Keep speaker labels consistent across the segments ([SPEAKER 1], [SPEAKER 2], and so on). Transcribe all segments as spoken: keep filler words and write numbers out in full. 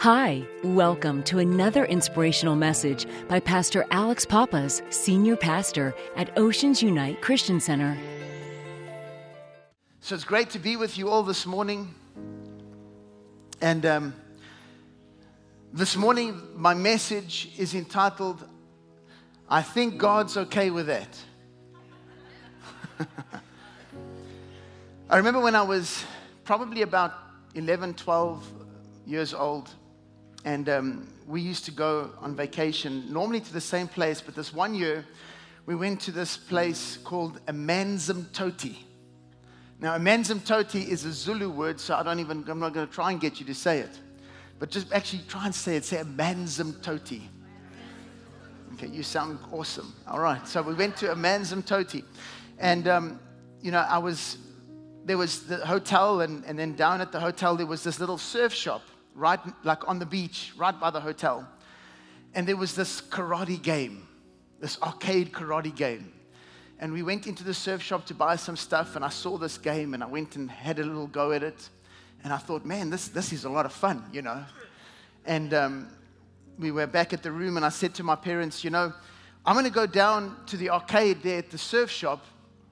[SPEAKER 1] Hi, welcome to another inspirational message by Pastor Alex Pappas, Senior Pastor at Oceans Unite Christian Center.
[SPEAKER 2] So it's great to be with you all this morning. And um, this morning, my message is entitled, I Think God's Okay With That. I remember when I was probably about eleven, twelve years old, and um, we used to go on vacation, normally to the same place, but this one year, we went to this place called Amanzimtoti. Now, Amanzimtoti is a Zulu word, so I don't even, I'm not going to try and get you to say it. But just actually try and say it. Say Amanzimtoti. Okay, you sound awesome. All right, so we went to Amanzimtoti. And, um, you know, I was, there was the hotel, and, and then down at the hotel, there was this little surf shop, right, like on the beach, right by the hotel. And there was this karate game, this arcade karate game. And we went into the surf shop to buy some stuff, and I saw this game, and I went and had a little go at it. And I thought, man, this, this is a lot of fun, you know. And um, we were back at the room, and I said to my parents, you know, I'm going to go down to the arcade there at the surf shop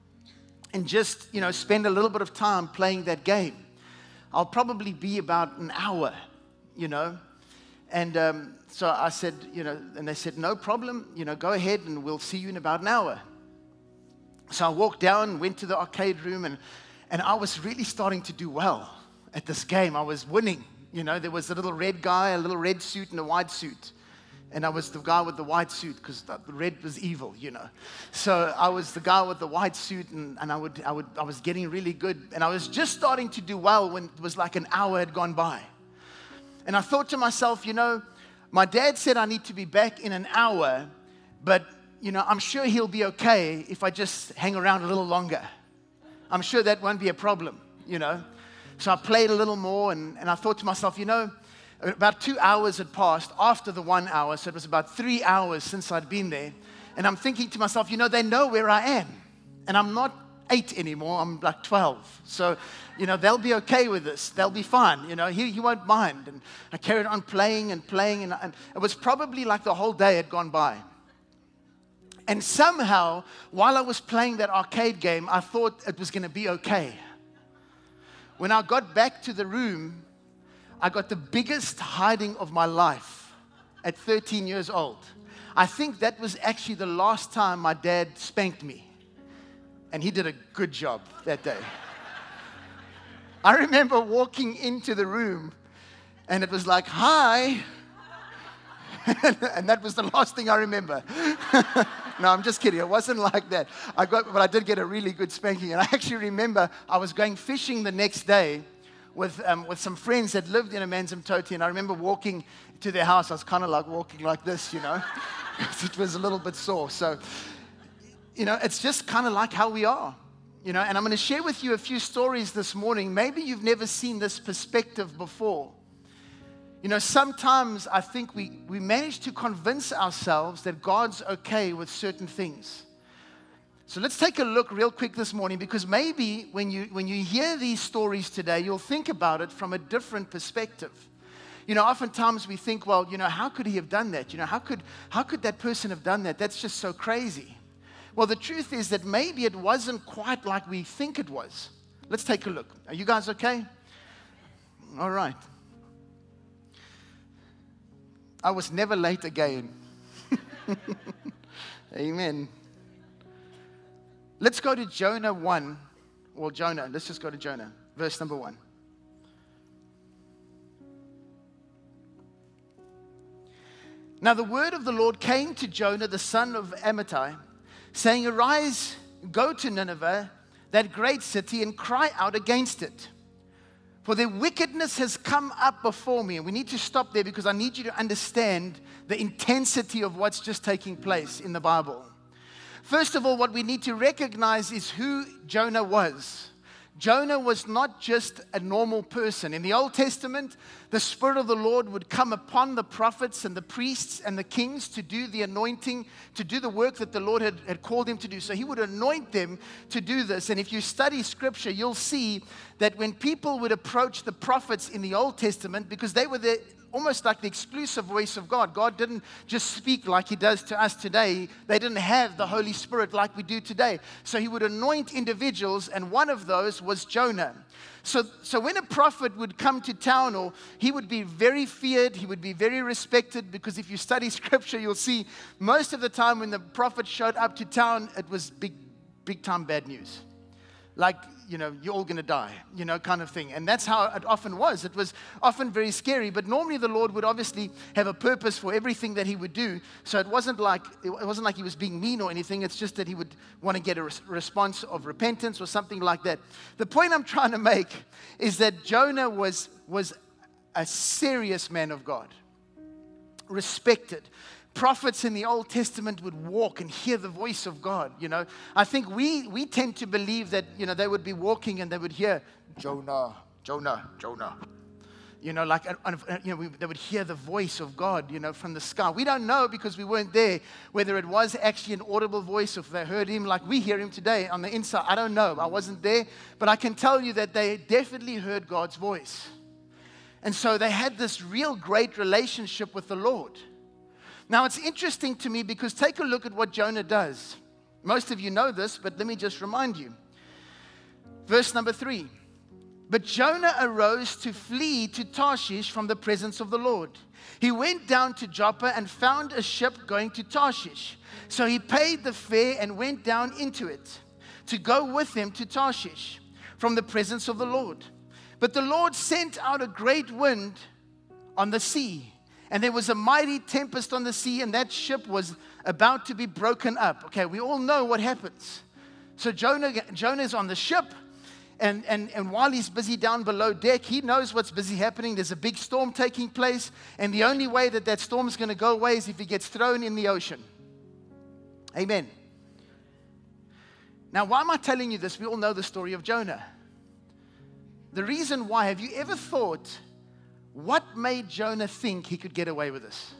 [SPEAKER 2] and just, you know, spend a little bit of time playing that game. I'll probably be about an hour, you know. And um, so I said, you know, and they said, no problem, you know, go ahead and we'll see you in about an hour. So I walked down, went to the arcade room, and, and I was really starting to do well at this game. I was winning, you know. There was a little red guy, a little red suit and a white suit. And I was the guy with the white suit because the red was evil, you know. So I was the guy with the white suit, and, and I would, I would, I was getting really good. And I was just starting to do well when it was like an hour had gone by. And I thought to myself, you know, my dad said I need to be back in an hour, but, you know, I'm sure he'll be okay if I just hang around a little longer. I'm sure that won't be a problem, you know. So I played a little more, and, and I thought to myself, you know, about two hours had passed after the one hour, so it was about three hours since I'd been there. And I'm thinking to myself, you know, they know where I am. And I'm not eight anymore, I'm like twelve. So, you know, they'll be okay with this. They'll be fine, you know, he, he won't mind. And I carried on playing and playing, and, and it was probably like the whole day had gone by. And somehow, while I was playing that arcade game, I thought it was going to be okay. When I got back to the room, I got the biggest hiding of my life at thirteen years old. I think that was actually the last time my dad spanked me. And he did a good job that day. I remember walking into the room, and it was like, hi. And that was the last thing I remember. No, I'm just kidding. It wasn't like that. I got, but I did get a really good spanking. And I actually remember I was going fishing the next day with um, with some friends that lived in Amanzimtoti, and I remember walking to their house. I was kind of like walking like this, you know. It was a little bit sore. So, you know, it's just kind of like how we are, you know. And I'm going to share with you a few stories this morning. Maybe you've never seen this perspective before. You know, sometimes I think we, we manage to convince ourselves that God's okay with certain things. So let's take a look real quick this morning, because maybe when you when you hear these stories today, you'll think about it from a different perspective. You know, oftentimes we think, well, you know, how could he have done that? You know, how could how could that person have done that? That's just so crazy. Well, the truth is that maybe it wasn't quite like we think it was. Let's take a look. Are you guys okay? All right. I was never late again. Amen. Let's go to Jonah one. Well, Jonah, let's just go to Jonah, verse number one. Now the word of the Lord came to Jonah, the son of Amittai, saying, arise, go to Nineveh, that great city, and cry out against it. For their wickedness has come up before me. And we need to stop there, because I need you to understand the intensity of what's just taking place in the Bible. First of all, what we need to recognize is who Jonah was. Jonah was not just a normal person. In the Old Testament, the Spirit of the Lord would come upon the prophets and the priests and the kings to do the anointing, to do the work that the Lord had, had called him to do. So he would anoint them to do this. And if you study Scripture, you'll see that when people would approach the prophets in the Old Testament, because they were the almost like the exclusive voice of God. God didn't just speak like he does to us today. They didn't have the Holy Spirit like we do today. So he would anoint individuals, and one of those was Jonah. So, so when a prophet would come to town, or he would be very feared, he would be very respected, because if you study Scripture, you'll see most of the time when the prophet showed up to town, it was big, big time bad news. Like, you know, you're all going to die, you know, kind of thing. And that's how it often was. It was often very scary, but normally the Lord would obviously have a purpose for everything that he would do. So it wasn't like it wasn't like he was being mean or anything. It's just that he would want to get a res- response of repentance or something like that. The point I'm trying to make is that Jonah was was a serious man of God, respected. Prophets in the Old Testament would walk and hear the voice of God, you know. I think we we tend to believe that, you know, they would be walking and they would hear, Jonah, Jonah, Jonah. You know, like, you know, we, they would hear the voice of God, you know, from the sky. We don't know, because we weren't there, whether it was actually an audible voice, or if they heard him like we hear him today on the inside. I don't know. I wasn't there. But I can tell you that they definitely heard God's voice. And so they had this real great relationship with the Lord. Now, it's interesting to me, because take a look at what Jonah does. Most of you know this, but let me just remind you. Verse number three. But Jonah arose to flee to Tarshish from the presence of the Lord. He went down to Joppa and found a ship going to Tarshish. So he paid the fare and went down into it to go with him to Tarshish from the presence of the Lord. But the Lord sent out a great wind on the sea, and there was a mighty tempest on the sea, and that ship was about to be broken up. Okay, we all know what happens. So Jonah, Jonah is on the ship, and, and, and while he's busy down below deck, he knows what's busy happening. There's a big storm taking place, and the only way that that storm is going to go away is if he gets thrown in the ocean. Amen. Now, why am I telling you this? We all know the story of Jonah. The reason why, have you ever thought, what made Jonah think he could get away with this?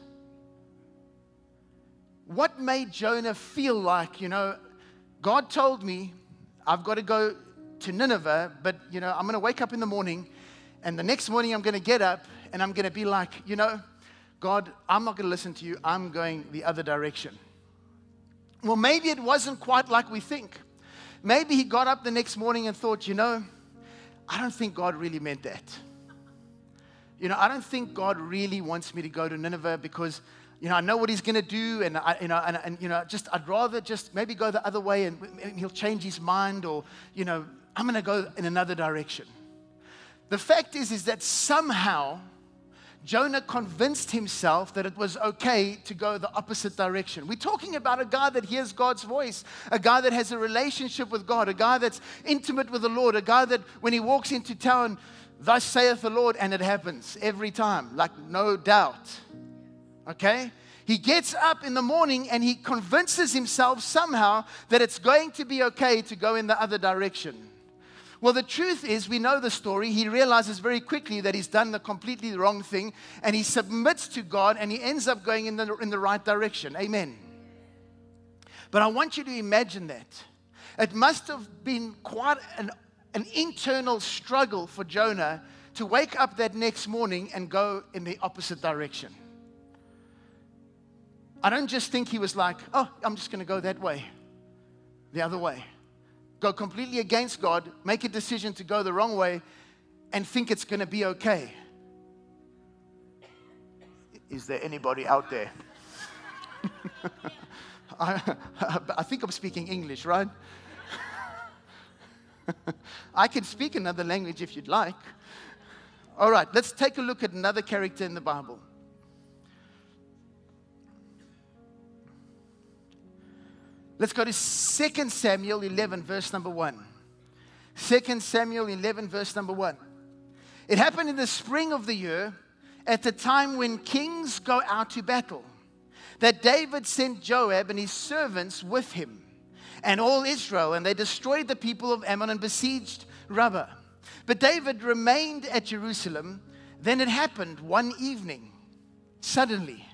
[SPEAKER 2] What made Jonah feel like, you know, God told me I've got to go to Nineveh, but, you know, I'm going to wake up in the morning, and the next morning I'm going to get up and I'm going to be like, you know, God, I'm not going to listen to you. I'm going the other direction. Well, maybe it wasn't quite like we think. Maybe he got up the next morning and thought, you know, I don't think God really meant that. You know, I don't think God really wants me to go to Nineveh, because, you know, I know what he's going to do, and, I, you know, and, and, you know, just, I'd rather just maybe go the other way, and he'll change his mind, or, you know, I'm going to go in another direction. The fact is, is that somehow Jonah convinced himself that it was okay to go the opposite direction. We're talking about a guy that hears God's voice, a guy that has a relationship with God, a guy that's intimate with the Lord, a guy that when he walks into town, thus saith the Lord, and it happens every time, like no doubt. Okay? He gets up in the morning and he convinces himself somehow that it's going to be okay to go in the other direction. Well, the truth is, we know the story. He realizes very quickly that he's done the completely wrong thing, and he submits to God, and he ends up going in the, in the right direction. Amen. But I want you to imagine that. It must have been quite an, an internal struggle for Jonah to wake up that next morning and go in the opposite direction. I don't just think he was like, oh, I'm just going to go that way, the other way. Go completely against God, make a decision to go the wrong way, and think it's going to be okay. Is there anybody out there? I, I think I'm speaking English, right? I can speak another language if you'd like. All right, let's take a look at another character in the Bible. Let's go to Second Samuel eleven, verse number one. Second Samuel eleven, verse number one. It happened in the spring of the year, at the time when kings go out to battle, that David sent Joab and his servants with him, and all Israel, and they destroyed the people of Ammon and besieged Rabbah. But David remained at Jerusalem. Then it happened one evening, suddenly,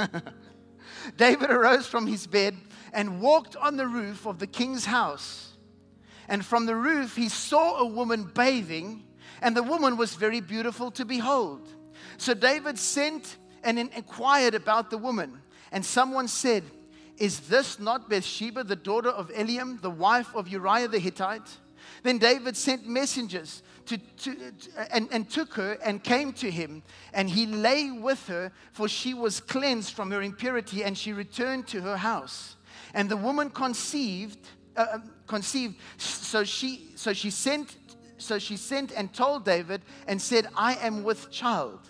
[SPEAKER 2] David arose from his bed and walked on the roof of the king's house. And from the roof he saw a woman bathing, and the woman was very beautiful to behold. So David sent and inquired about the woman. And someone said, "Is this not Bathsheba, the daughter of Eliam, the wife of Uriah the Hittite?" Then David sent messengers to, to, to, and, and took her and came to him. And he lay with her, for she was cleansed from her impurity, and she returned to her house. And the woman conceived, uh, conceived. So she, so she sent, so she sent and told David and said, "I am with child."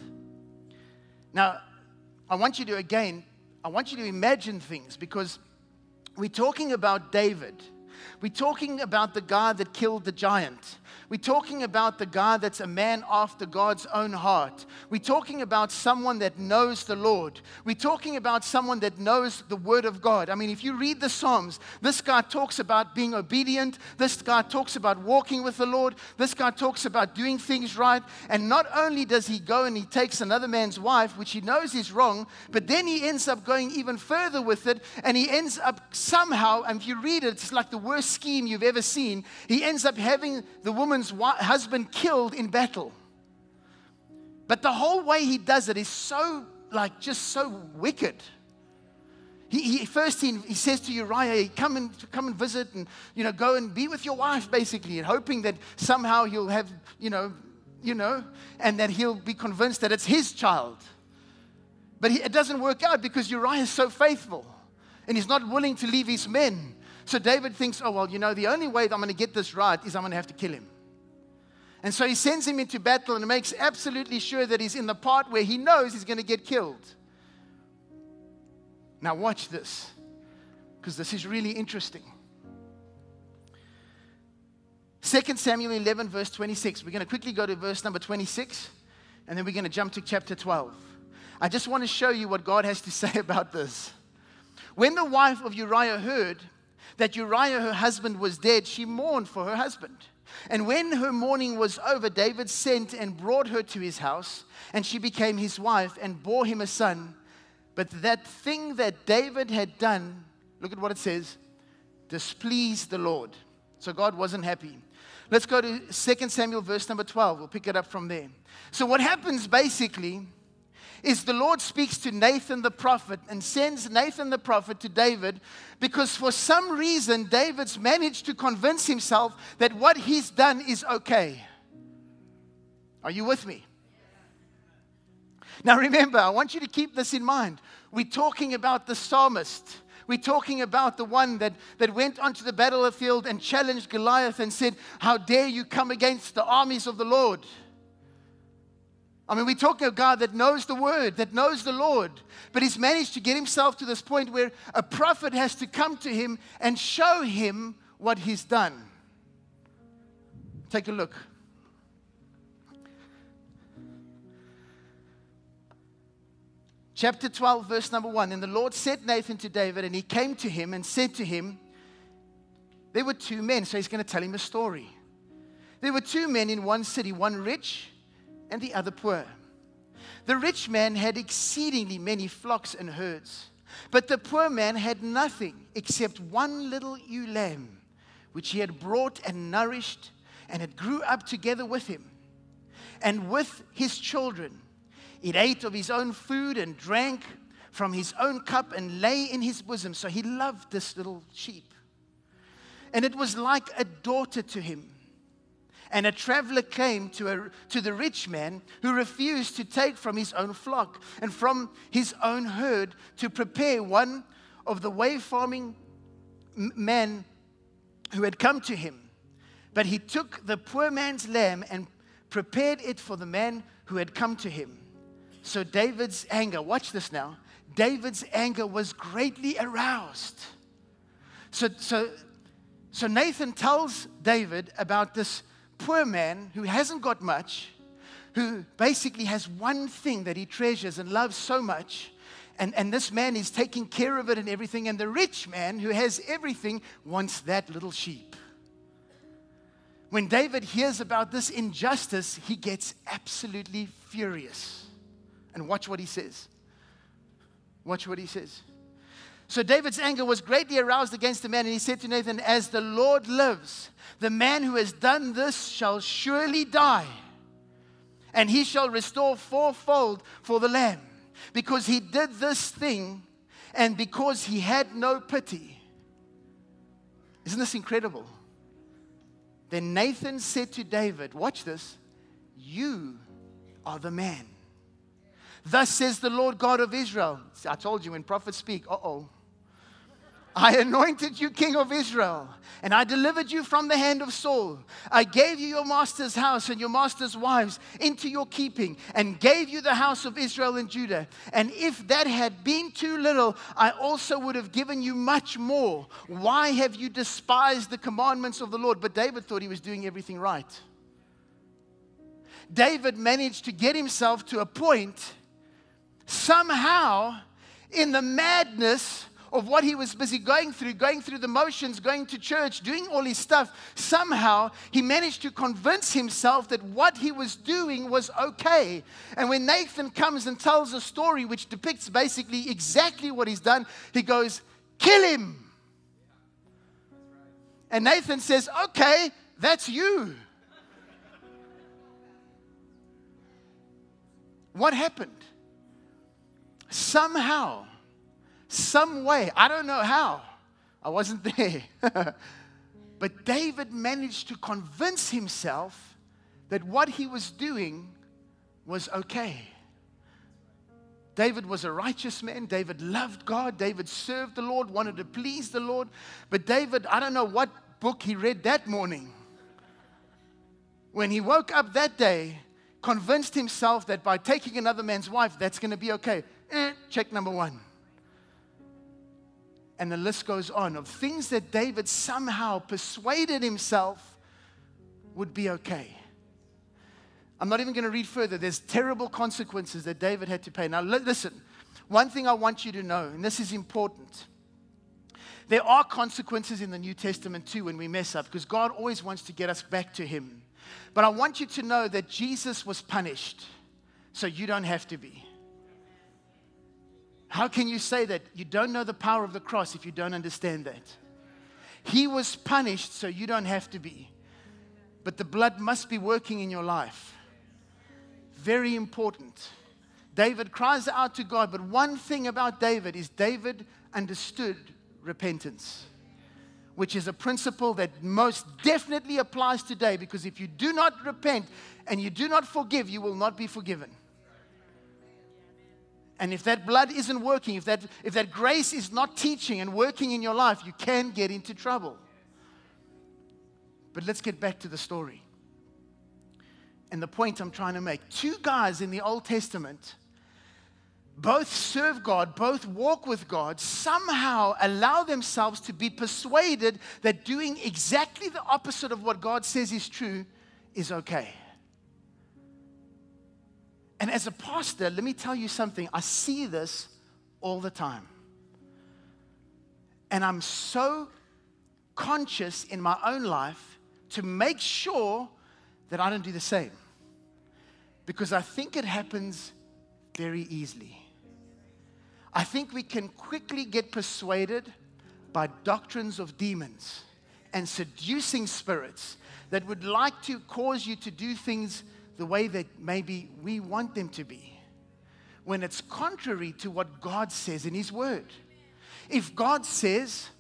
[SPEAKER 2] Now, I want you to again, I want you to imagine things, because we're talking about David. We're talking about the guy that killed the giant. We're talking about the guy that's a man after God's own heart. We're talking about someone that knows the Lord. We're talking about someone that knows the Word of God. I mean, if you read the Psalms, this guy talks about being obedient. This guy talks about walking with the Lord. This guy talks about doing things right. And not only does he go and he takes another man's wife, which he knows is wrong, but then he ends up going even further with it, and he ends up somehow, and if you read it, it's like the worst scheme you've ever seen. He ends up having the woman's husband killed in battle. But the whole way he does it is so, like, just so wicked. He, he first he, he says to Uriah, come and come and visit, and you know, go and be with your wife, basically, and hoping that somehow he'll have, you know, you know, and that he'll be convinced that it's his child. But he, it doesn't work out, because Uriah is so faithful, and he's not willing to leave his men. So David thinks, oh, well, you know, the only way that I'm going to get this right is I'm going to have to kill him. And so he sends him into battle and makes absolutely sure that he's in the part where he knows he's going to get killed. Now watch this, because this is really interesting. Second Samuel eleven, verse twenty-six. We're going to quickly go to verse number twenty-six, and then we're going to jump to chapter twelve. I just want to show you what God has to say about this. When the wife of Uriah heard that Uriah, her husband, was dead, she mourned for her husband. And when her mourning was over, David sent and brought her to his house, and she became his wife and bore him a son. But that thing that David had done, look at what it says, displeased the Lord. So God wasn't happy. Let's go to Second Samuel verse number twelve. We'll pick it up from there. So what happens basically is the Lord speaks to Nathan the prophet and sends Nathan the prophet to David, because for some reason David's managed to convince himself that what he's done is okay. Are you with me? Now remember, I want you to keep this in mind. We're talking about the psalmist. We're talking about the one that, that went onto the battlefield and challenged Goliath and said, "How dare you come against the armies of the Lord?" I mean, we're talking about a God that knows the Word, that knows the Lord. But he's managed to get himself to this point where a prophet has to come to him and show him what he's done. Take a look. Chapter twelve, verse number one. And the Lord sent Nathan to David, and he came to him and said to him, there were two men. So he's going to tell him a story. There were two men in one city, one rich and the other poor. The rich man had exceedingly many flocks and herds, but the poor man had nothing except one little ewe lamb, which he had brought and nourished, and it grew up together with him and with his children. It ate of his own food and drank from his own cup and lay in his bosom. So he loved this little sheep. And it was like a daughter to him. And a traveler came to, a, to the rich man, who refused to take from his own flock and from his own herd to prepare one of the wayfaring men who had come to him. But he took the poor man's lamb and prepared it for the man who had come to him. So David's anger, watch this now, David's anger was greatly aroused. So, so, so Nathan tells David about this poor man who hasn't got much, who basically has one thing that he treasures and loves so much, and, and this man is taking care of it and everything, and the rich man who has everything wants that little sheep. When David hears about this injustice, he gets absolutely furious. And watch what he says. Watch what he says. So David's anger was greatly aroused against the man, and he said to Nathan, as the Lord lives, the man who has done this shall surely die, and he shall restore fourfold for the lamb, because he did this thing, and because he had no pity. Isn't this incredible? Then Nathan said to David, watch this, you are the man. Thus says the Lord God of Israel. I told you when prophets speak, uh-oh. I anointed you king of Israel, and I delivered you from the hand of Saul. I gave you your master's house and your master's wives into your keeping, and gave you the house of Israel and Judah. And if that had been too little, I also would have given you much more. Why have you despised the commandments of the Lord? But David thought he was doing everything right. David managed to get himself to a point, somehow, in the madness of what he was busy going through, going through the motions, going to church, doing all his stuff, somehow he managed to convince himself that what he was doing was okay. And when Nathan comes and tells a story which depicts basically exactly what he's done, he goes, kill him. And Nathan says, okay, that's you. What happened? Somehow, some way, I don't know how, I wasn't there, but David managed to convince himself that what he was doing was okay. David was a righteous man. David loved God. David served the Lord, wanted to please the Lord. But David, I don't know what book he read that morning. When he woke up that day, convinced himself that by taking another man's wife, that's going to be okay. Eh, check number one. And the list goes on of things that David somehow persuaded himself would be okay. I'm not even going to read further. There's terrible consequences that David had to pay. Now, li- listen. One thing I want you to know, and this is important. There are consequences in the New Testament too when we mess up, because God always wants to get us back to Him. But I want you to know that Jesus was punished, so you don't have to be. How can you say that? You don't know the power of the cross if you don't understand that. He was punished, so you don't have to be. But the blood must be working in your life. Very important. David cries out to God, but one thing about David is David understood repentance, which is a principle that most definitely applies today, because if you do not repent and you do not forgive, you will not be forgiven. And if that blood isn't working, if that, if that grace is not teaching and working in your life, you can get into trouble. But let's get back to the story. And the point I'm trying to make. Two guys in the Old Testament, both serve God, both walk with God, somehow allow themselves to be persuaded that doing exactly the opposite of what God says is true is okay. And as a pastor, let me tell you something. I see this all the time. And I'm so conscious in my own life to make sure that I don't do the same. Because I think it happens very easily. I think we can quickly get persuaded by doctrines of demons and seducing spirits that would like to cause you to do things the way that maybe we want them to be, when it's contrary to what God says in His Word. If God says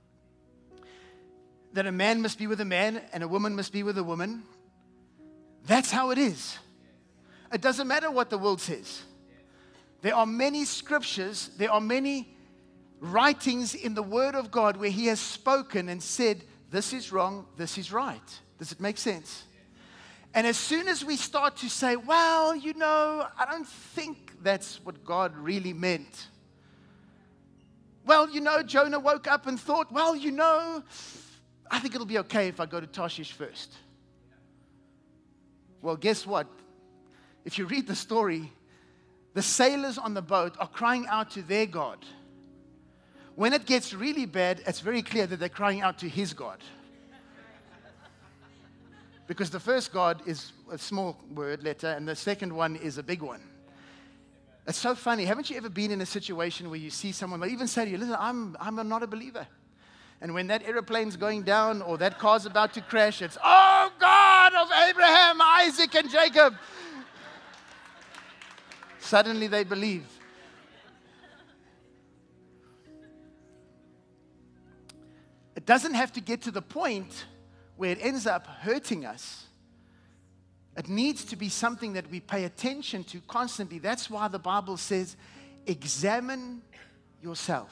[SPEAKER 2] that a man must be with a man and a woman must be with a woman, that's how it is. It doesn't matter what the world says. There are many scriptures, there are many writings in the Word of God where He has spoken and said, this is wrong, this is right. Does it make sense? And as soon as we start to say, well, you know, I don't think that's what God really meant. Well, you know, Jonah woke up and thought, well, you know, I think it'll be okay if I go to Tarshish first. Well, guess what? If you read the story, the sailors on the boat are crying out to their God. When it gets really bad, it's very clear that they're crying out to his God. Because the first God is a small word, letter, and the second one is a big one. It's so funny. Haven't you ever been in a situation where you see someone, they even say to you, listen, I'm, I'm not a believer. And when that aeroplane's going down or that car's about to crash, it's, oh, God of Abraham, Isaac, and Jacob. Suddenly they believe. It doesn't have to get to the point where it ends up hurting us. It needs to be something that we pay attention to constantly. That's why the Bible says, examine yourself.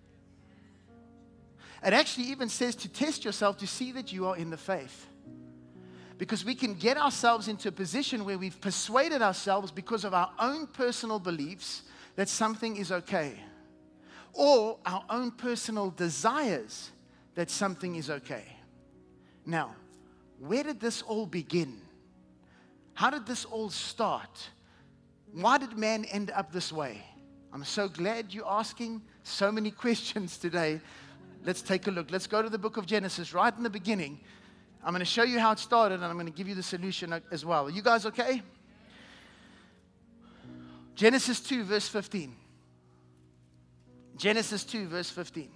[SPEAKER 2] It actually even says to test yourself to see that you are in the faith. Because we can get ourselves into a position where we've persuaded ourselves because of our own personal beliefs that something is okay. Or our own personal desires that something is okay. Now, where did this all begin? How did this all start? Why did man end up this way? I'm so glad you're asking so many questions today. Let's take a look. Let's go to the book of Genesis right in the beginning. I'm going to show you how it started, and I'm going to give you the solution as well. Are you guys okay? Genesis two, verse fifteen. Genesis two, verse fifteen.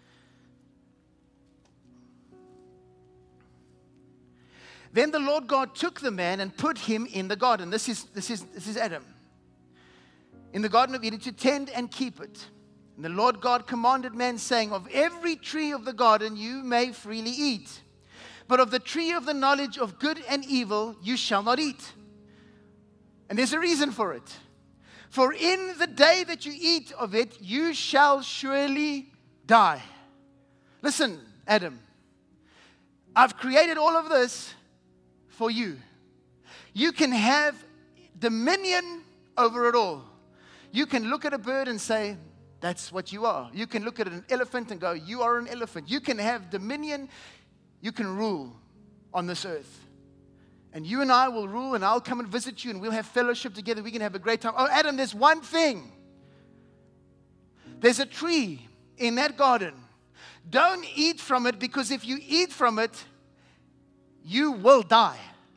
[SPEAKER 2] Then the Lord God took the man and put him in the garden. This is, this is, this is Adam. In the Garden of Eden to tend and keep it. And the Lord God commanded man, saying, of every tree of the garden you may freely eat. But of the tree of the knowledge of good and evil you shall not eat. And there's a reason for it. For in the day that you eat of it, you shall surely die. Listen, Adam. I've created all of this for you. You can have dominion over it all. You can look at a bird and say, that's what you are. You can look at an elephant and go, you are an elephant. You can have dominion. You can rule on this earth. And you and I will rule, and I'll come and visit you, and we'll have fellowship together. We can have a great time. Oh, Adam, there's one thing. There's a tree in that garden. Don't eat from it, because if you eat from it, you will die.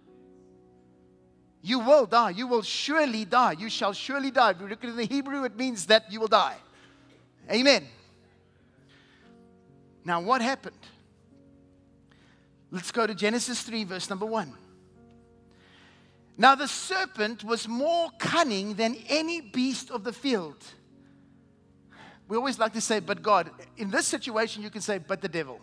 [SPEAKER 2] You will die. You will surely die. You shall surely die. If you look at it in the Hebrew, it means that you will die. Amen. Now, what happened? Let's go to Genesis three, verse number one. Now, the serpent was more cunning than any beast of the field. We always like to say, but God. In this situation, you can say, but the devil.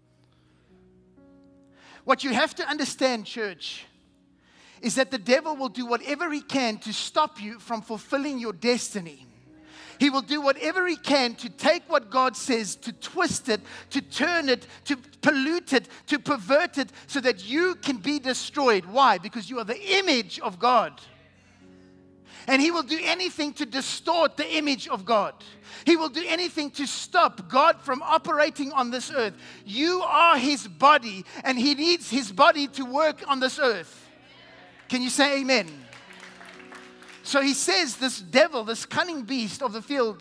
[SPEAKER 2] What you have to understand, church, is that the devil will do whatever he can to stop you from fulfilling your destiny. He will do whatever he can to take what God says, to twist it, to turn it, to pollute it, to pervert it, so that you can be destroyed. Why? Because you are the image of God. And he will do anything to distort the image of God. He will do anything to stop God from operating on this earth. You are his body, and he needs his body to work on this earth. Can you say amen? So he says, this devil, this cunning beast of the field,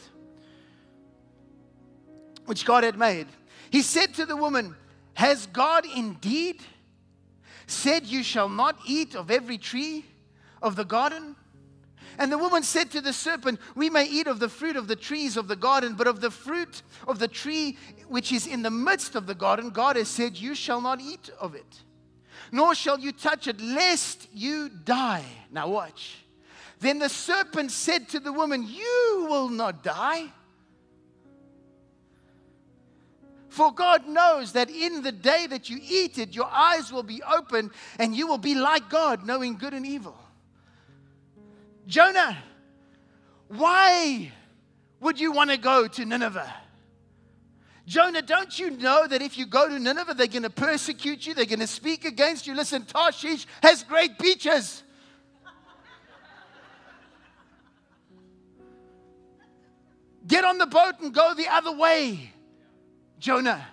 [SPEAKER 2] which God had made, he said to the woman, has God indeed said you shall not eat of every tree of the garden? And the woman said to the serpent, we may eat of the fruit of the trees of the garden, but of the fruit of the tree which is in the midst of the garden, God has said, you shall not eat of it, nor shall you touch it, lest you die. Now watch. Then the serpent said to the woman, you will not die. For God knows that in the day that you eat it, your eyes will be open, and you will be like God, knowing good and evil. Jonah, why would you want to go to Nineveh? Jonah, don't you know that if you go to Nineveh, they're going to persecute you, they're going to speak against you? Listen, Tarshish has great beaches. Get on the boat and go the other way, Jonah.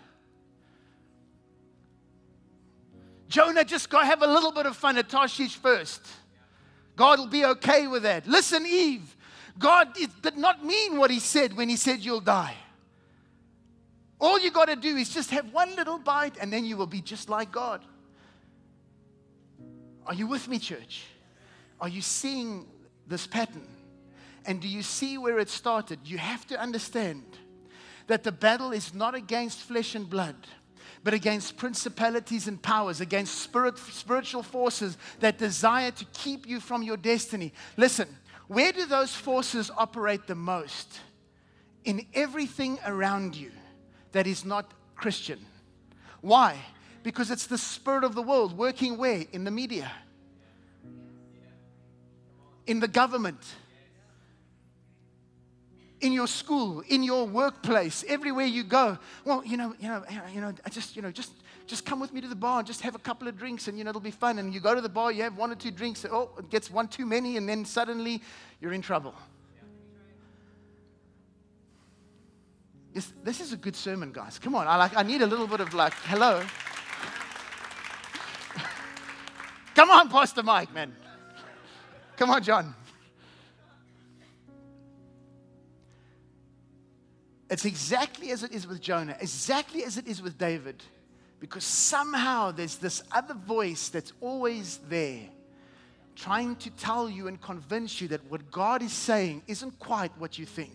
[SPEAKER 2] Jonah, just go have a little bit of fun at Tarshish first. God will be okay with that. Listen, Eve, God did not mean what he said when he said you'll die. All you got to do is just have one little bite, and then you will be just like God. Are you with me, church? Are you seeing this pattern? And do you see where it started? You have to understand that the battle is not against flesh and blood, but against principalities and powers, against spirit, spiritual forces that desire to keep you from your destiny. Listen, where do those forces operate the most? In everything around you that is not Christian. Why? Because it's the spirit of the world working where? In the media, in the government, in your school, in your workplace, everywhere you go. Well, you know, you know, you know, I just, you know, just, just come with me to the bar and just have a couple of drinks, and you know, it'll be fun. And you go to the bar, you have one or two drinks. Oh, it gets one too many, and then suddenly you're in trouble. Yes, this is a good sermon, guys. Come on, I like. I need a little bit of like, hello. Come on, Pastor Mike, man. Come on, John. It's exactly as it is with Jonah, exactly as it is with David, because somehow there's this other voice that's always there, trying to tell you and convince you that what God is saying isn't quite what you think.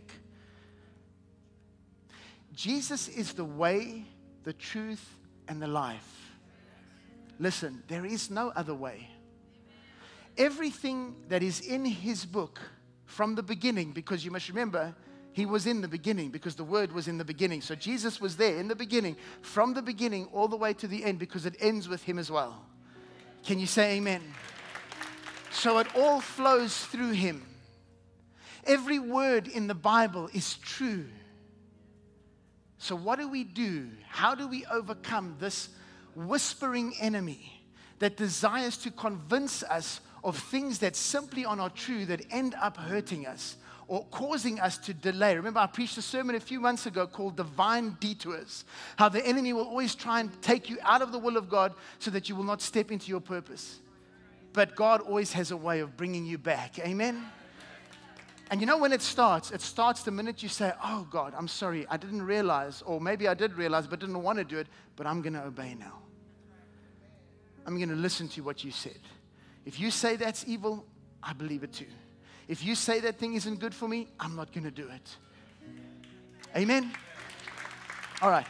[SPEAKER 2] Jesus is the way, the truth, and the life. Listen, there is no other way. Everything that is in His book from the beginning, because you must remember, He was in the beginning because the Word was in the beginning. So Jesus was there in the beginning, from the beginning all the way to the end, because it ends with Him as well. Can you say amen? So it all flows through Him. Every word in the Bible is true. So what do we do? How do we overcome this whispering enemy that desires to convince us of things that simply are not true, that end up hurting us or causing us to delay? Remember, I preached a sermon a few months ago called Divine Detours, how the enemy will always try and take you out of the will of God so that you will not step into your purpose. But God always has a way of bringing you back. Amen? And you know when it starts? It starts the minute you say, oh God, I'm sorry, I didn't realize, or maybe I did realize but didn't want to do it, but I'm going to obey now. I'm going to listen to what you said. If you say that's evil, I believe it too. If you say that thing isn't good for me, I'm not going to do it. Amen? All right.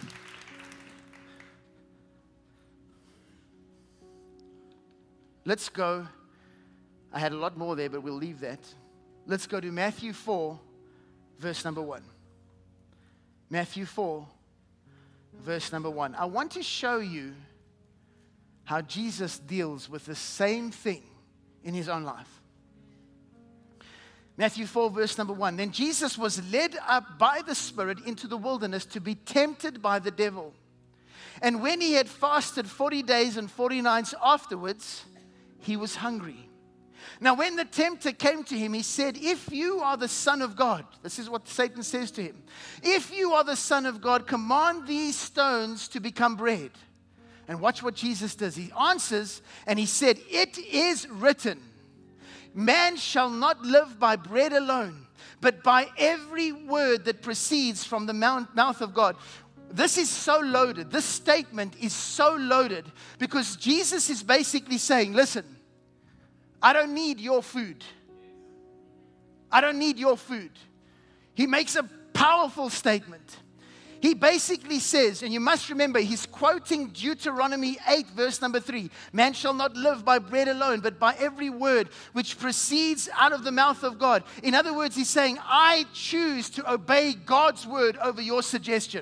[SPEAKER 2] Let's go. I had a lot more there, but we'll leave that. Let's go to Matthew four, verse number one. Matthew four, verse number one. I want to show you how Jesus deals with the same thing in His own life. Matthew four, verse number one. Then Jesus was led up by the Spirit into the wilderness to be tempted by the devil. And when He had fasted forty days and forty nights afterwards, He was hungry. Now when the tempter came to Him, He said, if you are the Son of God, this is what Satan says to Him, if you are the Son of God, command these stones to become bread. And watch what Jesus does. He answers and He said, it is written, man shall not live by bread alone, but by every word that proceeds from the mouth of God. This is so loaded. This statement is so loaded because Jesus is basically saying, listen, I don't need your food. I don't need your food. He makes a powerful statement. He basically says, and you must remember, he's quoting Deuteronomy eight, verse number three. Man shall not live by bread alone, but by every word which proceeds out of the mouth of God. In other words, he's saying, I choose to obey God's word over your suggestion.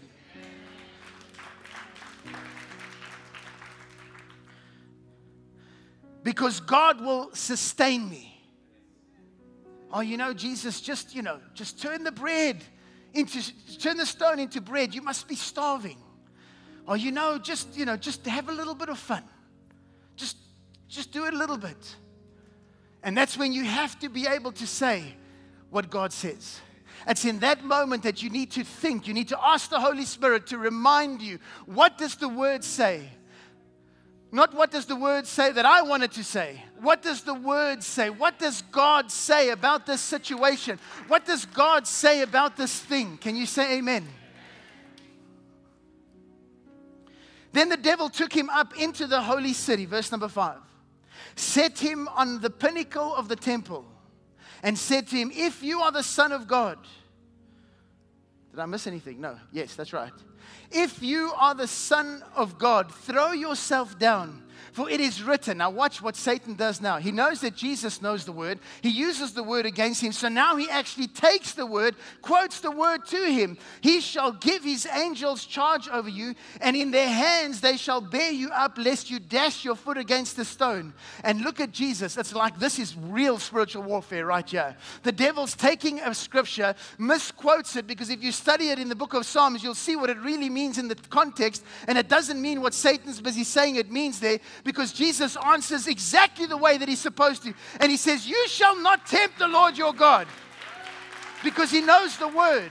[SPEAKER 2] Because God will sustain me. Oh, you know, Jesus, just, you know, just turn the bread into, turn the stone into bread. You must be starving. Or, you know, just, you know, just have a little bit of fun. Just, just do it a little bit. And that's when you have to be able to say what God says. It's in that moment that you need to think. You need to ask the Holy Spirit to remind you, what does the Word say? Not what does the Word say that I wanted to say. What does the Word say? What does God say about this situation? What does God say about this thing? Can you say amen? Then the devil took him up into the holy city, verse number five. set him on the pinnacle of the temple, and said to him, if you are the Son of God. Did I miss anything? No. Yes, that's right. If you are the Son of God, throw yourself down. For it is written. Now watch what Satan does now. He knows that Jesus knows the word. He uses the word against him. So now he actually takes the word, quotes the word to him. He shall give his angels charge over you, and in their hands they shall bear you up, lest you dash your foot against a stone. And look at Jesus. It's like this is real spiritual warfare right here. The devil's taking a scripture, misquotes it, because if you study it in the book of Psalms, you'll see what it really means in the context, and it doesn't mean what Satan's busy saying it means there. Because Jesus answers exactly the way that he's supposed to. And he says, you shall not tempt the Lord your God. Because he knows the word.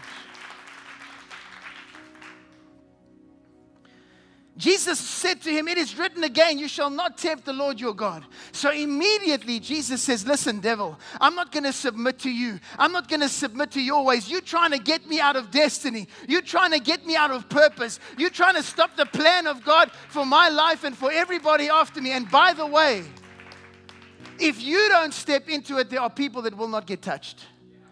[SPEAKER 2] Jesus said to him, it is written again, you shall not tempt the Lord your God. So immediately Jesus says, listen, devil, I'm not going to submit to you. I'm not going to submit to your ways. You're trying to get me out of destiny. You're trying to get me out of purpose. You're trying to stop the plan of God for my life and for everybody after me. And by the way, if you don't step into it, there are people that will not get touched.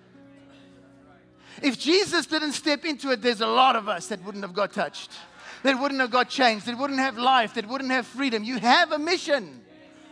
[SPEAKER 2] If Jesus didn't step into it, there's a lot of us that wouldn't have got touched. That wouldn't have got changed, that wouldn't have life, that wouldn't have freedom. You have a mission.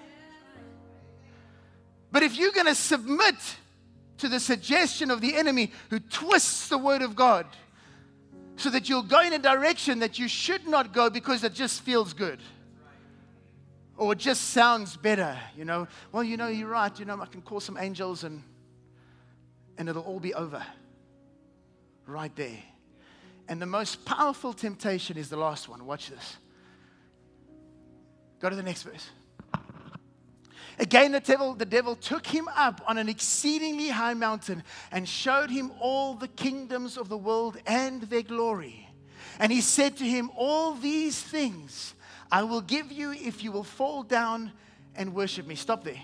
[SPEAKER 2] But if you're going to submit to the suggestion of the enemy who twists the word of God so that you'll go in a direction that you should not go because it just feels good or it just sounds better, you know, well, you know, you're right, you know, I can call some angels and and it'll all be over right there. And the most powerful temptation is the last one. Watch this. Go to the next verse. Again, the devil, the devil took him up on an exceedingly high mountain and showed him all the kingdoms of the world and their glory. And he said to him, all these things I will give you if you will fall down and worship me. Stop there.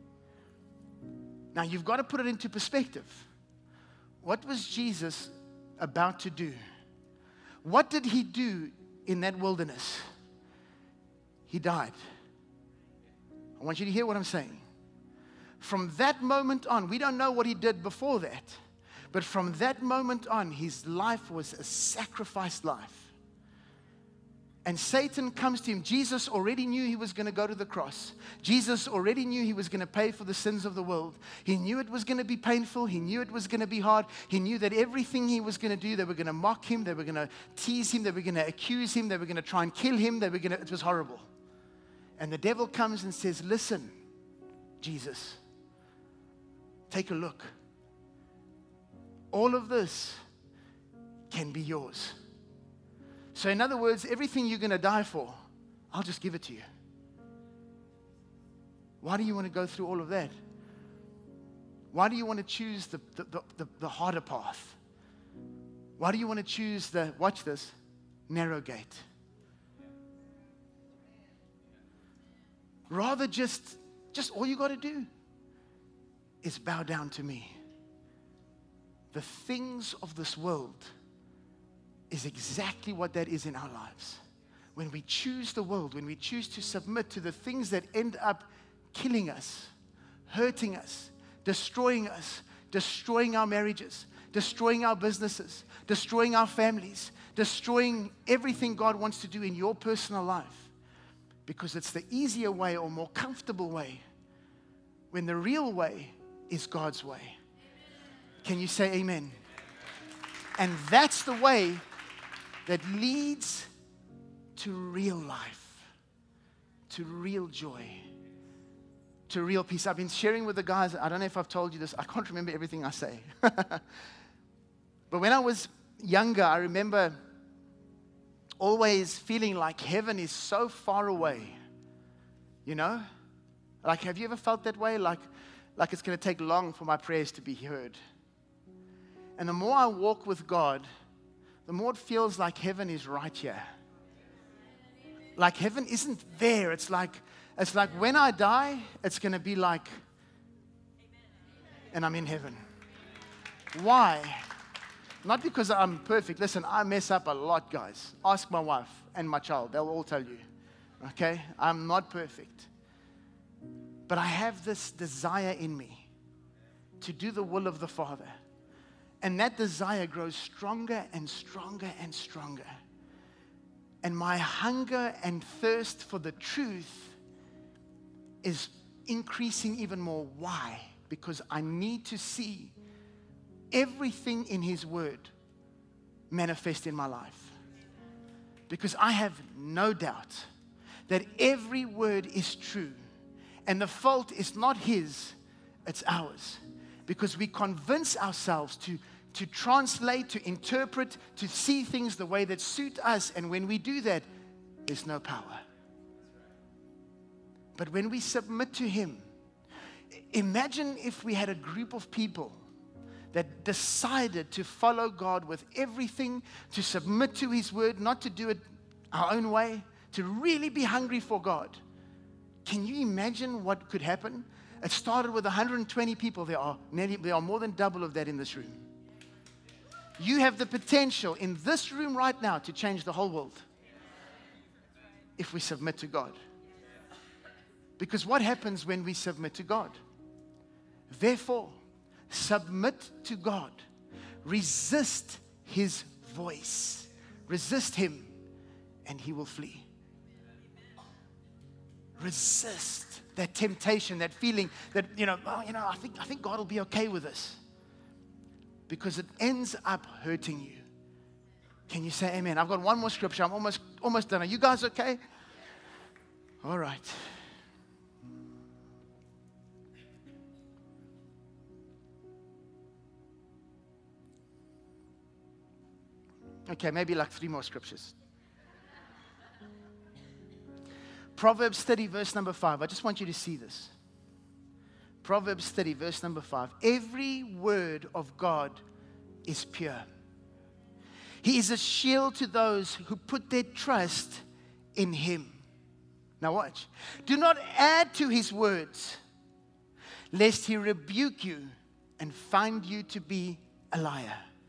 [SPEAKER 2] Now, you've got to put it into perspective. What was Jesus about to do? What did he do in that wilderness? He died. I want you to hear what I'm saying. From that moment on, we don't know what he did before that, but from that moment on, his life was a sacrificed life. And Satan comes to him. Jesus already knew he was going to go to the cross. Jesus already knew he was going to pay for the sins of the world. He knew it was going to be painful. He knew it was going to be hard. He knew that everything he was going to do, they were going to mock him. They were going to tease him. They were going to accuse him. They were going to try and kill him. They were going to, it was horrible. And the devil comes and says, listen, Jesus, take a look. All of this can be yours. So in other words, everything you're going to die for, I'll just give it to you. Why do you want to go through all of that? Why do you want to choose the, the, the, the harder path? Why do you want to choose the, watch this, narrow gate? Rather just, just all you got to do is bow down to me. The things of this world is exactly what that is in our lives. When we choose the world, when we choose to submit to the things that end up killing us, hurting us, destroying us, destroying our marriages, destroying our businesses, destroying our families, destroying everything God wants to do in your personal life, because it's the easier way or more comfortable way, when the real way is God's way. Can you say amen? And that's the way that leads to real life, to real joy, to real peace. I've been sharing with the guys, I don't know if I've told you this, I can't remember everything I say. But when I was younger, I remember always feeling like heaven is so far away. You know? Like, have you ever felt that way? Like, like it's going to take long for my prayers to be heard. And the more I walk with God, the more it feels like heaven is right here. Like heaven isn't there. It's like, it's like when I die, it's going to be like, and I'm in heaven. Why? Not because I'm perfect. Listen, I mess up a lot, guys. Ask my wife and my child. They'll all tell you. Okay? I'm not perfect. But I have this desire in me to do the will of the Father. And that desire grows stronger and stronger and stronger. And my hunger and thirst for the truth is increasing even more. Why? Because I need to see everything in His Word manifest in my life. Because I have no doubt that every word is true. And the fault is not His, it's ours. Because we convince ourselves to, to translate, to interpret, to see things the way that suit us. And when we do that, there's no power. But when we submit to Him, imagine if we had a group of people that decided to follow God with everything, to submit to His Word, not to do it our own way, to really be hungry for God. Can you imagine what could happen? It started with one hundred twenty people. There are, nearly, there are more than double of that in this room. You have the potential in this room right now to change the whole world if we submit to God. Because what happens when we submit to God? Therefore, submit to God. Resist His voice. Resist Him, and He will flee. Resist that temptation, that feeling that, you know, oh, you know, I think, I think God will be okay with this. Because it ends up hurting you. Can you say amen? I've got one more scripture. I'm almost, almost done. Are you guys okay? All right. Okay, maybe like three more scriptures. Proverbs thirty, verse number five. I just want you to see this. Proverbs thirty, verse number five. Every word of God is pure. He is a shield to those who put their trust in Him. Now watch. Do not add to His words, lest He rebuke you and find you to be a liar.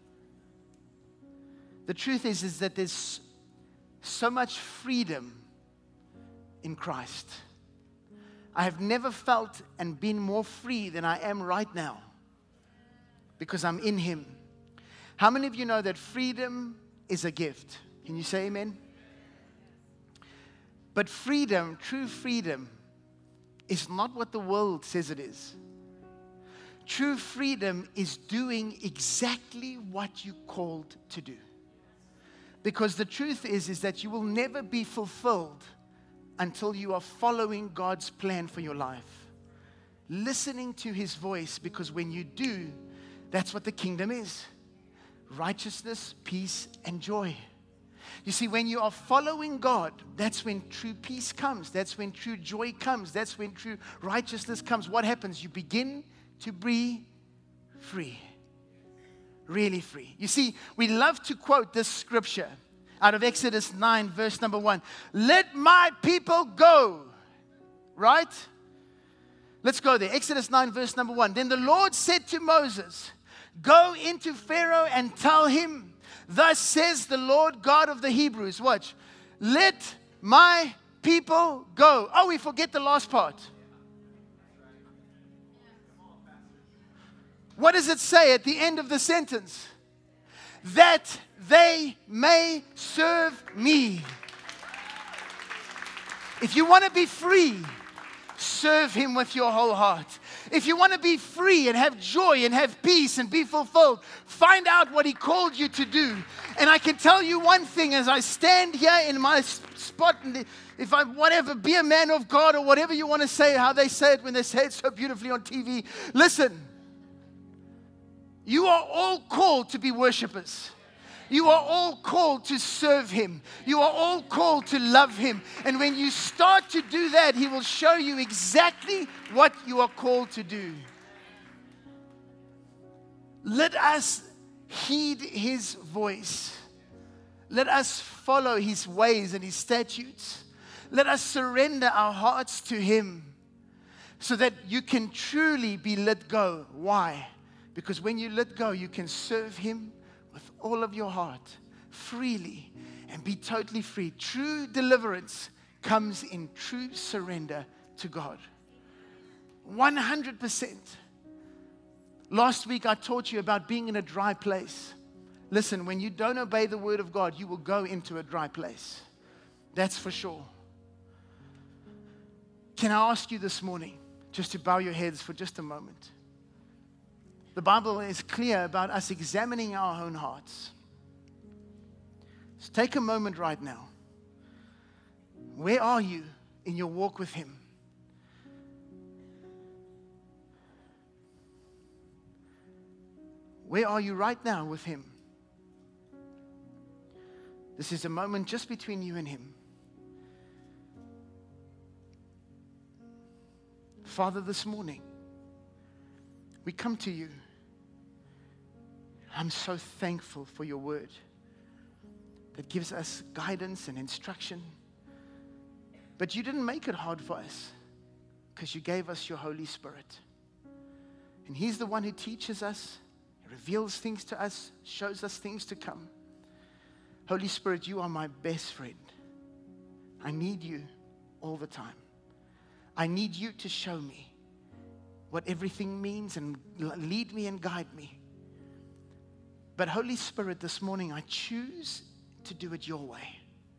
[SPEAKER 2] The truth is, is that there's so much freedom in Christ. I have never felt and been more free than I am right now because I'm in Him. How many of you know that freedom is a gift? Can you say amen? But freedom, true freedom, is not what the world says it is. True freedom is doing exactly what you're called to do. Because the truth is, is that you will never be fulfilled until you are following God's plan for your life. Listening to His voice, because when you do, that's what the kingdom is. Righteousness, peace, and joy. You see, when you are following God, that's when true peace comes. That's when true joy comes. That's when true righteousness comes. What happens? You begin to be free. Really free. You see, we love to quote this scripture out of Exodus nine, verse number one. Let my people go. Right? Let's go there. Exodus nine, verse number one. Then the Lord said to Moses, go into Pharaoh and tell him, thus says the Lord God of the Hebrews. Watch. Let my people go. Oh, we forget the last part. What does it say at the end of the sentence? That they may serve me. If you want to be free, serve Him with your whole heart. If you want to be free and have joy and have peace and be fulfilled, find out what He called you to do. And I can tell you one thing, as I stand here in my spot, and if I whatever, be a man of God or whatever you want to say, how they say it when they say it so beautifully on T V. Listen. You are all called to be worshipers. You are all called to serve Him. You are all called to love Him. And when you start to do that, He will show you exactly what you are called to do. Let us heed His voice. Let us follow His ways and His statutes. Let us surrender our hearts to Him so that you can truly be let go. Why? Because when you let go, you can serve Him with all of your heart, freely, and be totally free. True deliverance comes in true surrender to God. one hundred percent. Last week I taught you about being in a dry place. Listen, when you don't obey the word of God, you will go into a dry place. That's for sure. Can I ask you this morning, just to bow your heads for just a moment? The Bible is clear about us examining our own hearts. So take a moment right now. Where are you in your walk with Him? Where are you right now with Him? This is a moment just between you and Him. Father, this morning, we come to you. I'm so thankful for your word that gives us guidance and instruction. But you didn't make it hard for us because you gave us your Holy Spirit. And He's the one who teaches us, reveals things to us, shows us things to come. Holy Spirit, you are my best friend. I need you all the time. I need you to show me what everything means and lead me and guide me. But Holy Spirit, this morning I choose to do it your way.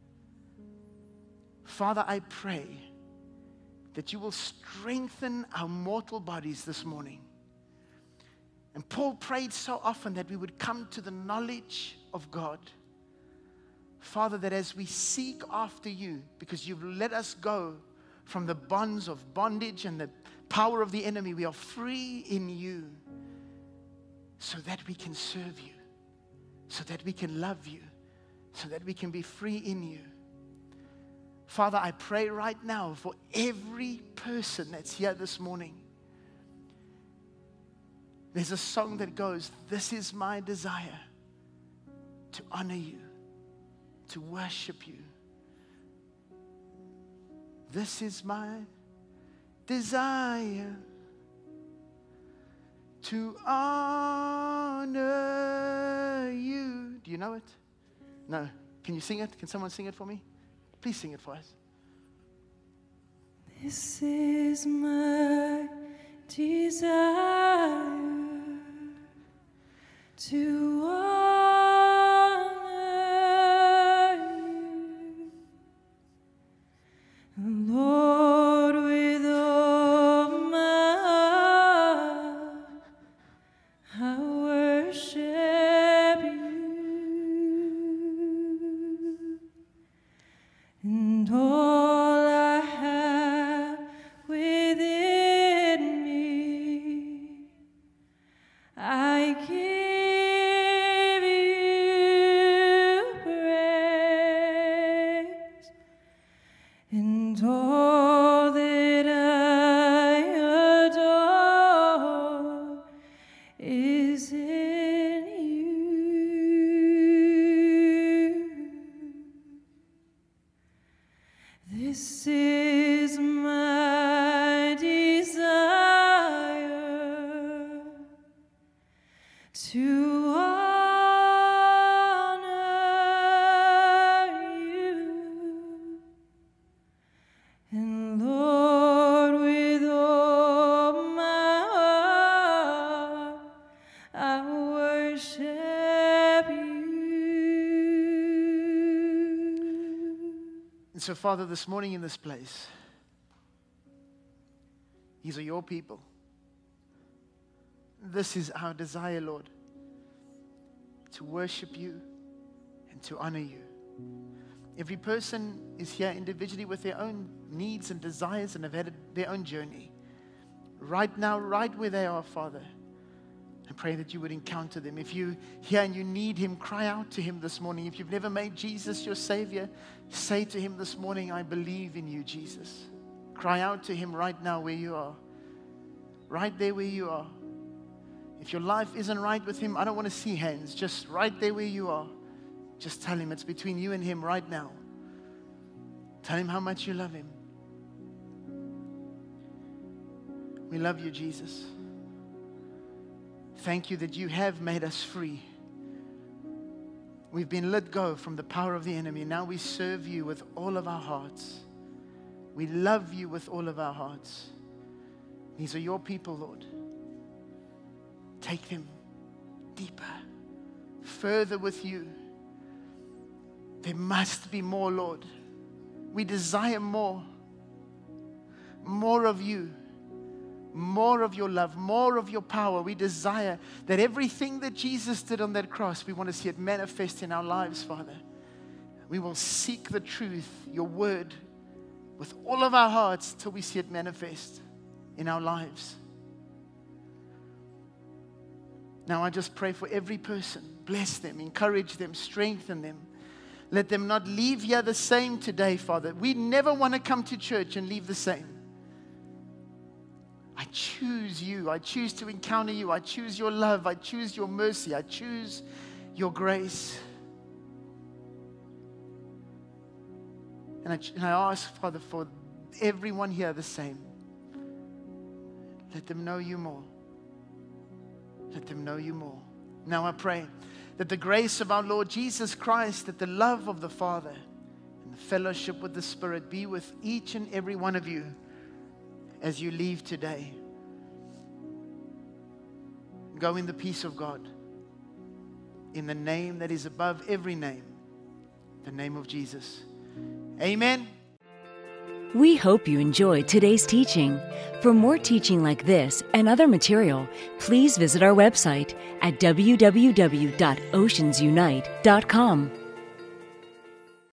[SPEAKER 2] Father, I pray that you will strengthen our mortal bodies this morning. And Paul prayed so often that we would come to the knowledge of God. Father, that as we seek after you, because you've let us go from the bonds of bondage and the power of the enemy, we are free in you so that we can serve you, so that we can love you, so that we can be free in you. Father, I pray right now for every person that's here this morning. There's a song that goes, this is my desire, to honor you, to worship you. This is my desire, to honor you. Do you know it? No. Can you sing it? Can someone sing it for me? Please sing it for us.
[SPEAKER 3] This is my desire, to honor you, Lord, with all my heart, I worship you, and all I have within me, I give you praise, and all that I adore is in you. This is my desire, to honor you, and Lord, with all my heart, I worship you.
[SPEAKER 2] And so, Father, this morning in this place, these are your people. This is our desire, Lord, to worship you and to honor you. Every person is here individually with their own needs and desires and have had their own journey. Right now, right where they are, Father, I pray that you would encounter them. If you're here and you need Him, cry out to Him this morning. If you've never made Jesus your Savior, say to Him this morning, I believe in you, Jesus. Cry out to Him right now where you are. Right there where you are. If your life isn't right with Him, I don't want to see hands. Just right there where you are. Just tell Him it's between you and Him right now. Tell Him how much you love Him. We love you, Jesus. Thank you that you have made us free. We've been let go from the power of the enemy. Now we serve you with all of our hearts. We love you with all of our hearts. These are your people, Lord. Take them deeper, further with you. There must be more, Lord. We desire more. More of you. More of your love. More of your power. We desire that everything that Jesus did on that cross, we want to see it manifest in our lives, Father. We will seek the truth, your word, with all of our hearts till we see it manifest in our lives. Now I just pray for every person. Bless them, encourage them, strengthen them. Let them not leave here the same today, Father. We never want to come to church and leave the same. I choose you. I choose to encounter you. I choose your love. I choose your mercy. I choose your grace. And I, and I ask, Father, for everyone here the same. Let them know you more. Let them know you more. Now I pray that the grace of our Lord Jesus Christ, that the love of the Father, and the fellowship with the Spirit be with each and every one of you as you leave today. Go in the peace of God, in the name that is above every name, the name of Jesus. Amen.
[SPEAKER 1] We hope you enjoyed today's teaching. For more teaching like this and other material, please visit our website at w w w dot oceans unite dot com.